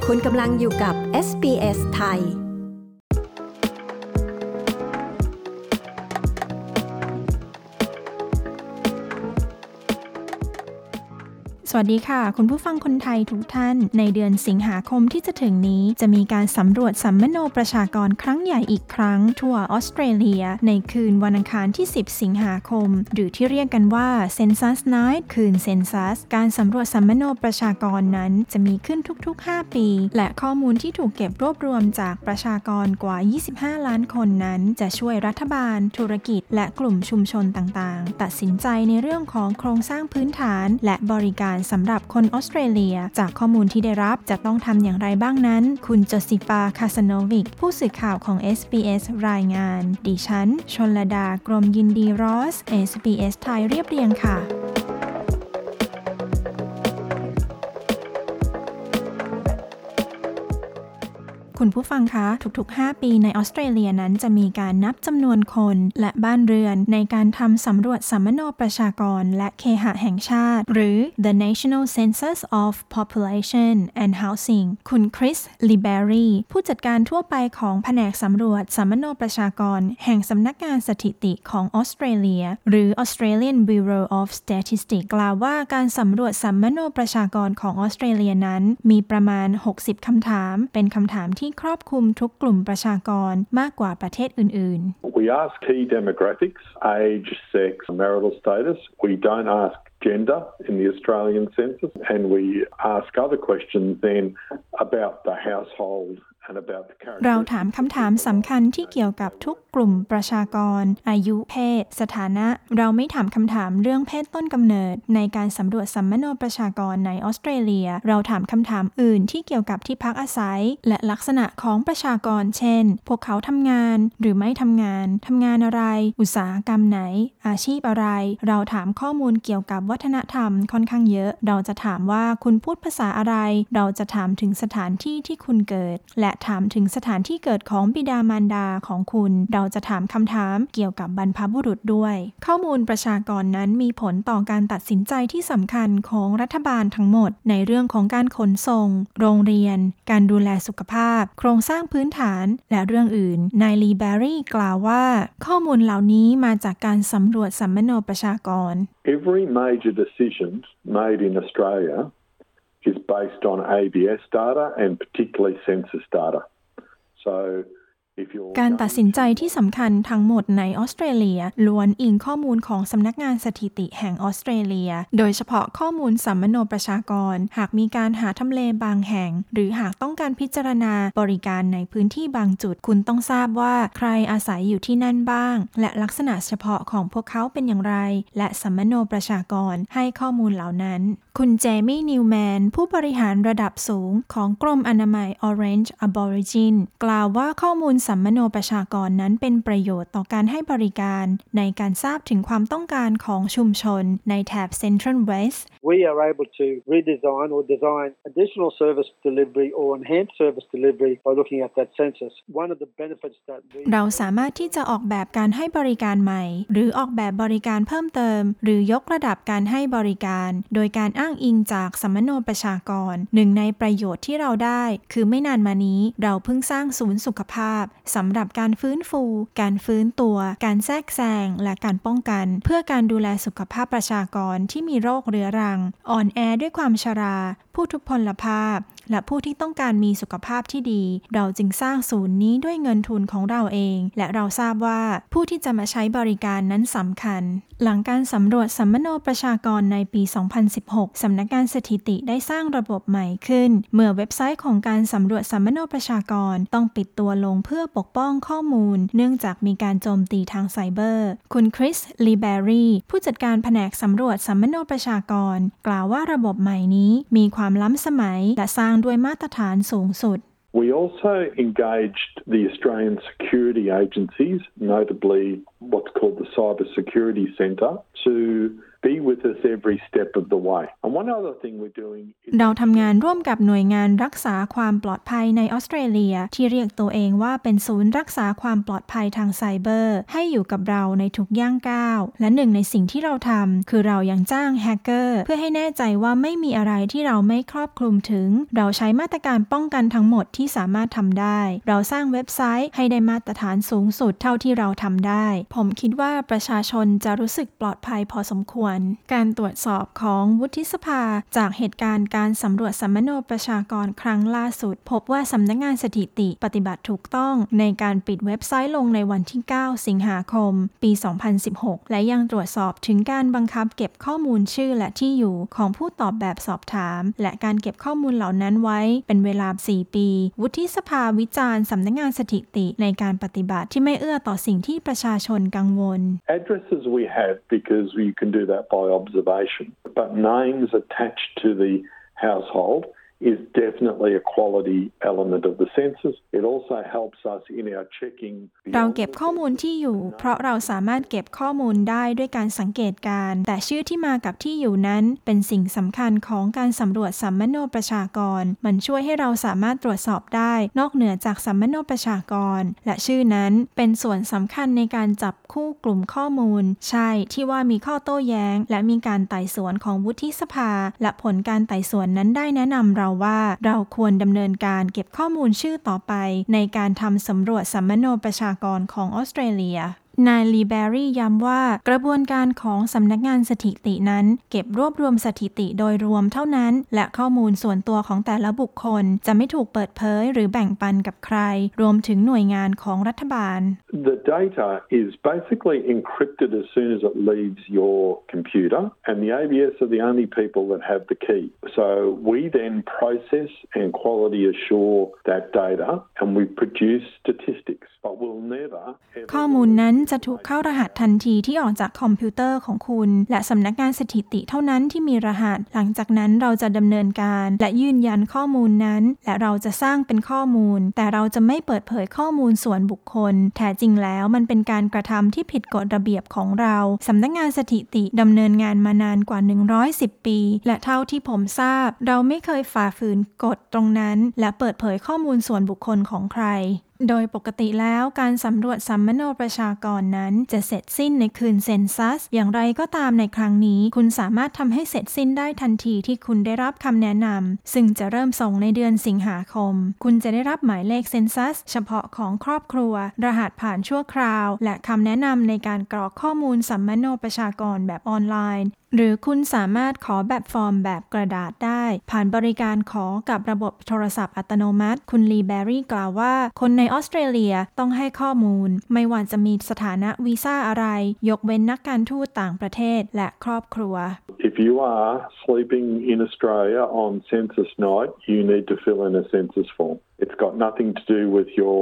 คุณกำลังอยู่กับ SBS ไทยสวัสดีค่ะคุณผู้ฟังคนไทยทุกท่านในเดือนสิงหาคมที่จะถึงนี้จะมีการสำรวจสัมมโนประชากรครั้งใหญ่อีกครั้งทั่วออสเตรเลียในคืนวันอังคารที่10สิงหาคมหรือที่เรียกกันว่า Census Night คืน Census การสำรวจสัมมโนประชากรนั้นจะมีขึ้นทุกๆ5ปีและข้อมูลที่ถูกเก็บรวบรวมจากประชากรกว่า25ล้านคนนั้นจะช่วยรัฐบาลธุรกิจและกลุ่มชุมชนต่างๆตัดสินใจในเรื่องของโครงสร้างพื้นฐานและบริการสำหรับคนออสเตรเลียจากข้อมูลที่ได้รับจะต้องทำอย่างไรบ้างนั้นคุณโจซิฟาคาสโนวิกผู้สื่อข่าวของ SBS รายงานดิฉันชลดากรมยินดีรอส SBS ไทยเรียบเรียงค่ะคุณผู้ฟังคะทุกๆ5ปีในออสเตรเลียนั้นจะมีการนับจำนวนคนและบ้านเรือนในการทำสำรวจสัมมโนประชากรและเคหะแห่งชาติหรือ The National Census of Population and Housing คุณคริสลิเบอรี่ผู้จัดการทั่วไปของแผนกสำรวจสัมมโนประชากรแห่งสำนักงานสถิติของออสเตรเลียหรือ Australian Bureau of Statistics กล่าวว่าการสำรวจสัมมโนประชากรของออสเตรเลียนั้นมีประมาณ60คำถามเป็นคำถามที่ครอบคลุมทุกกลุ่มประชากรมากกว่าประเทศอื่นๆ We ask key demographics, age, sex, marital status. We don't ask gender in the Australian census, and we ask other questions then about the household. เราถามคำถามสำคัญที่เกี่ยวกับทุกกลุ่มประชากรอายุเพศสถานะเราไม่ถามคำถามเรื่องเพศต้นกำเนิดในการสำรวจสัมมโนประชากรในออสเตรเลียเราถามคำถามอื่นที่เกี่ยวกับที่พักอาศัยและลักษณะของประชากรเช่นพวกเขาทำงานหรือไม่ทำงานอะไรอุตสาหกรรมไหนอาชีพอะไรเราถามข้อมูลเกี่ยวกับวัฒนธรรมค่อนข้างเยอะเราจะถามว่าคุณพูดภาษาอะไรเราจะถามถึงสถานที่ที่คุณเกิดและถามถึงสถานที่เกิดของบิดามารดาของคุณเราจะถามคำถามเกี่ยวกับบรรพบุรุษด้วยข้อมูลประชากรนั้นมีผลต่อการตัดสินใจที่สำคัญของรัฐบาลทั้งหมดในเรื่องของการขนส่งโรงเรียนการดูแลสุขภาพโครงสร้างพื้นฐานและเรื่องอื่นนายลีแบร์รี่กล่าวว่าข้อมูลเหล่านี้มาจากการสำรวจสัมมโนประชากร Every major decision made in Australia is based on ABS data and particularly census data. So การตัดสินใจที่สำคัญทั้งหมดในออสเตรเลียล้วนอิงข้อมูลของสำนักงานสถิติแห่งออสเตรเลียโดยเฉพาะข้อมูลสัมมโนประชากรหากมีการหาทำเลบางแห่งหรือหากต้องการพิจารณาบริการในพื้นที่บางจุดคุณต้องทราบว่าใครอาศัยอยู่ที่นั่นบ้างและลักษณะเฉพาะของพวกเขาเป็นอย่างไรและสัมมโนประชากรให้ข้อมูลเหล่านั้นคุณเจมี่นิวแมนผู้บริหารระดับสูงของกรมอนามัย Orange Aborigine กล่าวว่าข้อมูลสัมมโนประชากรนั้นเป็นประโยชน์ต่อการให้บริการในการทราบถึงความต้องการของชุมชนในแถบ Central West We are able to redesign or design additional service delivery or enhance service delivery by looking at that census. One of the benefits that เราสามารถที่จะออกแบบการให้บริการใหม่หรือออกแบบบริการเพิ่มเติมหรือยกระดับการให้บริการโดยการอ้างอิงจากสัมมโนประชากรหนึ่งในประโยชน์ที่เราได้คือไม่นานมานี้เราเพิ่งสร้างศูนย์สุขภาพสำหรับการฟื้นฟูการฟื้นตัวการแทรกแซงและการป้องกันเพื่อการดูแลสุขภาพประชากรที่มีโรคเรื้อรังอ่อนแอด้วยความชราผู้ทุพพลภาพและผู้ที่ต้องการมีสุขภาพที่ดีเราจึงสร้างศูนย์นี้ด้วยเงินทุนของเราเองและเราทราบว่าผู้ที่จะมาใช้บริการนั้นสำคัญหลังการสำรวจสัมมโนประชากรในปี 2016 สำนักงานสถิติได้สร้างระบบใหม่ขึ้นเมื่อเว็บไซต์ของการสำรวจสัมมโนประชากรต้องปิดตัวลงเพื่อปกป้องข้อมูลเนื่องจากมีการโจมตีทางไซเบอร์คุณคริสลีแบร์รี่ผู้จัดการแผนกสำรวจสัมมโนประชากรกล่าวว่าระบบใหม่นี้มีความล้ำสมัยและสร้างด้วยมาตรฐานสูงสุด We also engaged the Australian security agencies, notably what's called the Cyber Security Centre to be with us every step of the way. And one other thing we're doing เราทำงานร่วมกับหน่วยงานรักษาความปลอดภัยในออสเตรเลียที่เรียกตัวเองว่าเป็นศูนย์รักษาความปลอดภัยทางไซเบอร์ให้อยู่กับเราในทุกย่างก้าวและหนึ่งในสิ่งที่เราทำคือเรายังจ้างแฮกเกอร์เพื่อให้แน่ใจว่าไม่มีอะไรที่เราไม่ครอบคลุมถึงเราใช้มาตรการป้องกันทั้งหมดที่สามารถทำได้เราสร้างเว็บไซต์ให้ได้มาตรฐานสูงสุดเท่าที่เราทำได้ผมคิดว่าประชาชนจะรู้สึกปลอดภัยพอสมควรการตรวจสอบของวุฒิสภาจากเหตุการณ์การสำรวจสัมมโนประชากรครั้งล่าสุดพบว่าสำนักงานสถิติปฏิบัติถูกต้องในการปิดเว็บไซต์ลงในวันที่ 9 สิงหาคม ปี 2016 และยังตรวจสอบถึงการบังคับเก็บข้อมูลชื่อและที่อยู่ของผู้ตอบแบบสอบถามและการเก็บข้อมูลเหล่านั้นไว้เป็นเวลา 4 ปีวุฒิสภาวิจารณ์สำนักงานสถิติในการปฏิบัติที่ไม่เอื้อต่อสิ่งที่ประชาชนกังวล Addresses we have because you can do that by observation, but names attached to the household is definitely a quality element of the census. It also helps us in our checking. เราเก็บข้อมูลที่อยู่เพราะเราสามารถเก็บข้อมูลได้ด้วยการสังเกตการณ์แต่ชื่อที่มากับที่อยู่นั้นเป็นสิ่งสำคัญของการสำรวจสัมมโนประชากรมันช่วยให้เราสามารถตรวจสอบได้นอกเหนือจากสัมมโนประชากรและชื่อนั้นเป็นส่วนสำคัญในการจับคู่กลุ่มข้อมูลใช่ที่ว่ามีข้อโต้แย้งและมีการไต่สวนของวุฒิสภาและผลการไต่สวนนั้นได้แนะนำเราว่าเราควรดำเนินการเก็บข้อมูลชื่อต่อไปในการทำสำรวจสัมมโนประชากรของออสเตรเลียนายลีแบรี่ย้ำว่ากระบวนการของสำนักงานสถิตินั้นเก็บรวบรวมสถิติโดยรวมเท่านั้นและข้อมูลส่วนตัวของแต่ละบุคคลจะไม่ถูกเปิดเผยหรือแบ่งปันกับใครรวมถึงหน่วยงานของรัฐบาล The data is basically encrypted as soon as it leaves your computer and the ABS are the only people that have the key. So we then process and quality assure that data and we produce statistics but we'll never ข้อมูลนั้นจะถูกเข้ารหัสทันทีที่ออกจากคอมพิวเตอร์ของคุณและสำนักงานสถิติเท่านั้นที่มีรหัสหลังจากนั้นเราจะดำเนินการและยืนยันข้อมูลนั้นและเราจะสร้างเป็นข้อมูลแต่เราจะไม่เปิดเผยข้อมูลส่วนบุคคลแท้จริงแล้วมันเป็นการกระทำที่ผิดกฎระเบียบของเราสำนักงานสถิติดำเนินงานมานานกว่า110ปีและเท่าที่ผมทราบเราไม่เคยฝ่าฝืนกฎตรงนั้นและเปิดเผยข้อมูลส่วนบุคคลของใครโดยปกติแล้วการสำรวจสัมมโนประชากรนั้นจะเสร็จสิ้นในคืนเซนซัสอย่างไรก็ตามในครั้งนี้คุณสามารถทำให้เสร็จสิ้นได้ทันทีที่คุณได้รับคำแนะนำซึ่งจะเริ่มส่งในเดือนสิงหาคมคุณจะได้รับหมายเลขเซนซัสเฉพาะของครอบครัวรหัสผ่านชั่วคราวและคำแนะนำในการกรอกข้อมูลสัมมโนประชากรแบบออนไลน์หรือคุณสามารถขอแบบฟอร์มแบบกระดาษได้ผ่านบริการขอกับระบบโทรศัพท์อัตโนมัติคุณลีแบรี่กล่าวว่าคนในออสเตรเลียต้องให้ข้อมูลไม่ว่าจะมีสถานะวีซ่าอะไรยกเว้นนักการทูตต่างประเทศและครอบครัว If you are sleeping in Australia on census night, you need to fill in a census form. It's got nothing to do with your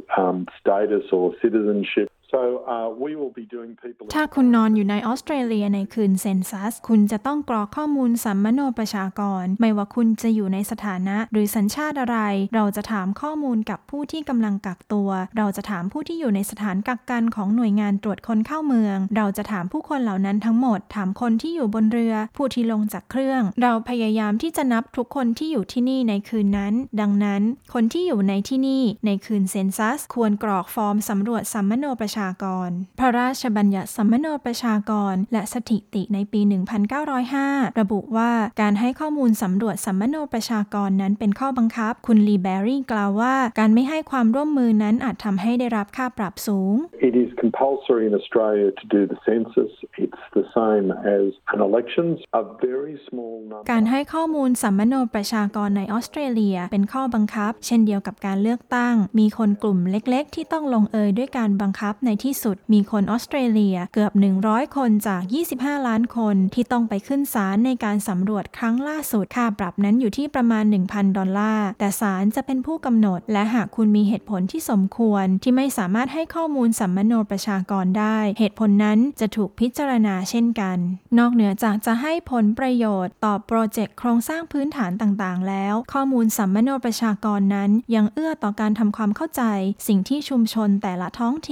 status or citizenship.So we will be doing people ถ้าคุณนอนอยู่ในออสเตรเลียในคืนเซนซัสคุณจะต้องกรอกข้อมูลสัมมโนประชากรไม่ว่าคุณจะอยู่ในสถานะหรือสัญชาติอะไรเราจะถามข้อมูลกับผู้ที่กำลังกักตัวเราจะถามผู้ที่อยู่ในสถานกักกันของหน่วยงานตรวจคนเข้าเมืองเราจะถามผู้คนเหล่านั้นทั้งหมดถามคนที่อยู่บนเรือผู้ที่ลงจากเครื่องเราพยายามที่จะนับทุกคนที่อยู่ที่นี่ในคืนนั้นดังนั้นคนที่อยู่ในที่นี่ในคืนเซนซัสควรกรอกฟอร์มสำรวจสัมมโนประชากรพระราชบัญญัติสัมมโนประชากรและสถิติในปี 1905 ระบุว่าการให้ข้อมูลสำรวจสัมมโนประชากรนั้นเป็นข้อบังคับคุณลีแบรี่กล่าวว่าการไม่ให้ความร่วมมือนั้นอาจทำให้ได้รับค่าปรับสูง It is compulsory in Australia to do the census. It's the same as an elections. A very small number. การให้ข้อมูลสัมมโนประชากรในออสเตรเลียเป็นข้อบังคับเช่นเดียวกับการเลือกตั้งมีคนกลุ่มเล็กๆที่ต้องลงเอยด้วยการบังคับในที่สุดมีคนออสเตรเลียเกือบ100คนจาก25ล้านคนที่ต้องไปขึ้นศาลในการสำรวจครั้งล่าสุดค่าปรับนั้นอยู่ที่ประมาณ $1,000 แต่ศาลจะเป็นผู้กำหนดและหากคุณมีเหตุผลที่สมควรที่ไม่สามารถให้ข้อมูลสัมมโนประชากรได้เหตุผลนั้นจะถูกพิจารณาเช่นกันนอกเหนือจากจะให้ผลประโยชน์ต่อโปรเจกต์โครงสร้างพื้นฐานต่างๆแล้วข้อมูลสัมมโนประชากรนั้นยังเอื้อต่อการทำความเข้าใจสิ่งที่ชุมชนแต่ละท้องถิ่นต้อง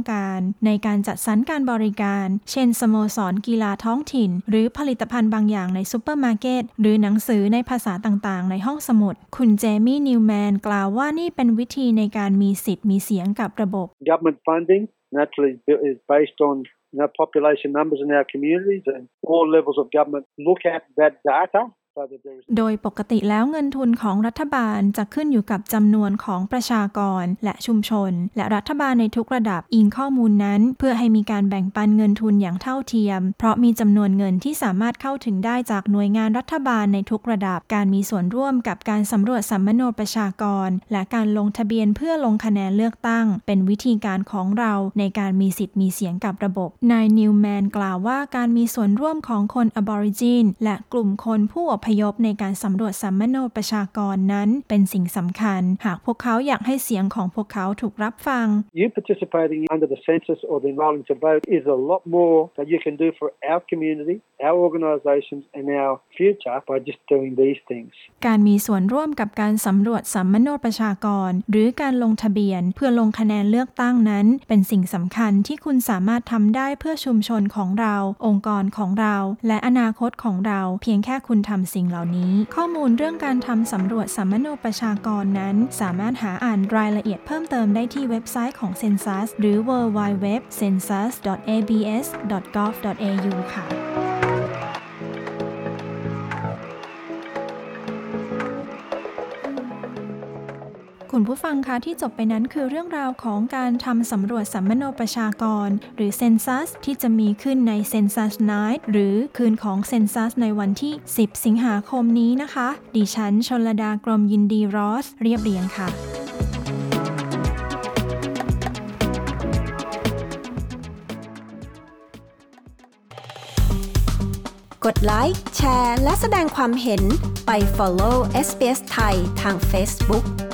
การในการจัดสรรการบริการเช่นสโมสรกีฬาท้องถิ่นหรือผลิตภัณฑ์บางอย่างในซุปเปอร์มาร์เก็ตหรือหนังสือในภาษาต่างๆในห้องสมุดคุณเจมี่นิวแมนกล่าวว่านี่เป็นวิธีในการมีสิทธิ์มีเสียงกับระบบ Government funding naturally is based on population numbers in our communities, and all levels of government look at that data. โดยปกติแล้วเงินทุนของรัฐบาลจะขึ้นอยู่กับจำนวนของประชากรและชุมชนและรัฐบาลในทุกระดับอิงข้อมูลนั้นเพื่อให้มีการแบ่งปันเงินทุนอย่างเท่าเทียมเพราะมีจำนวนเงินที่สามารถเข้าถึงได้จากหน่วยงานรัฐบาลในทุกระดับการมีส่วนร่วมกับการสำรวจสัมมโนประชากรและการลงทะเบียนเพื่อลงคะแนนเลือกตั้งเป็นวิธีการของเราในการมีสิทธิ์มีเสียงกับระบบนายนิวแมนกล่าวว่าการมีส่วนร่วมของคนอบอริจินและกลุ่มคนผู้อพยพในการสำรวจสัมมโนประชากรนั้นเป็นสิ่งสำคัญหากพวกเขาอยากให้เสียงของพวกเขาถูกรับฟัง You participating under the census or the enrolling to vote is a lot more that you can do for our community, our organisations and our future by just doing these things. การมีส่วนร่วมกับการสำรวจสัมมโนประชากรหรือการลงทะเบียนเพื่อลงคะแนนเลือกตั้งนั้นเป็นสิ่งสำคัญที่คุณสามารถทำได้เพื่อชุมชนของเราองค์กรของเราและอนาคตของเราเพียงแค่คุณทำสิ่งเหล่านี้ข้อมูลเรื่องการทำสำรวจสัมมโนประชากรนั้นสามารถหาอ่านรายละเอียดเพิ่มเติมได้ที่เว็บไซต์ของ Census หรือ www.census.abs.gov.au ค่ะคุณผู้ฟังคะที่จบไปนั้นคือเรื่องราวของการทำสำรวจสัมมโนประชากรหรือ Census ที่จะมีขึ้นใน Census Night หรือคืนของ Census ในวันที่10สิงหาคมนี้นะคะดิฉันชลดากรมยินดีรอสเรียบเรียงค่ะกดไลค์แชร์และแสดงความเห็นไป follow SBS ไทยทาง Facebook